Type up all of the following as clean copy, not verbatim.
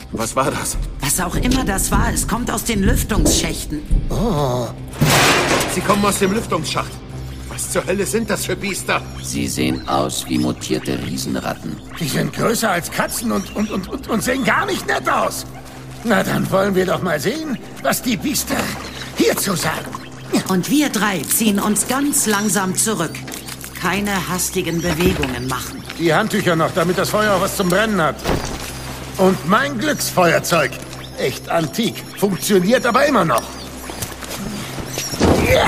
Was war das? Was auch immer das war, es kommt aus den Lüftungsschächten. Oh. Sie kommen aus dem Lüftungsschacht. Was zur Hölle sind das für Biester? Sie sehen aus wie mutierte Riesenratten. Die sind größer als Katzen und sehen gar nicht nett aus. Na, dann wollen wir doch mal sehen, was die Biester hierzu sagen. Und wir drei ziehen uns ganz langsam zurück. Keine hastigen Bewegungen machen. Die Handtücher noch, damit das Feuer auch was zum Brennen hat. Und mein Glücksfeuerzeug. Echt antik. Funktioniert aber immer noch. Ja.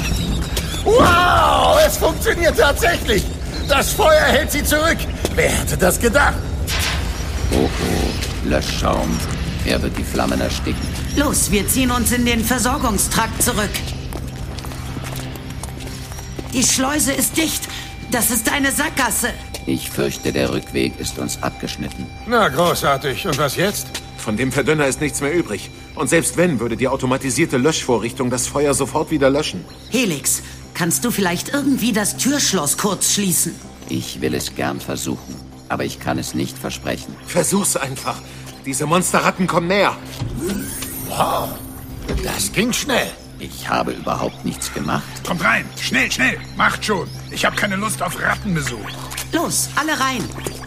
Wow, es funktioniert tatsächlich. Das Feuer hält sie zurück. Wer hätte das gedacht? Oh, oh, Löschschaum. Er wird die Flammen ersticken. Los, wir ziehen uns in den Versorgungstrakt zurück. Die Schleuse ist dicht. Das ist eine Sackgasse. Ich fürchte, der Rückweg ist uns abgeschnitten. Na, großartig. Und was jetzt? Von dem Verdünner ist nichts mehr übrig. Und selbst wenn, würde die automatisierte Löschvorrichtung das Feuer sofort wieder löschen. Helix, kannst du vielleicht irgendwie das Türschloss kurz schließen? Ich will es gern versuchen, aber ich kann es nicht versprechen. Versuch's einfach. Diese Monsterratten kommen näher. Wow, das ging schnell. Ich habe überhaupt nichts gemacht. Kommt rein, schnell, schnell, macht schon. Ich habe keine Lust auf Rattenbesuch. Los, alle rein.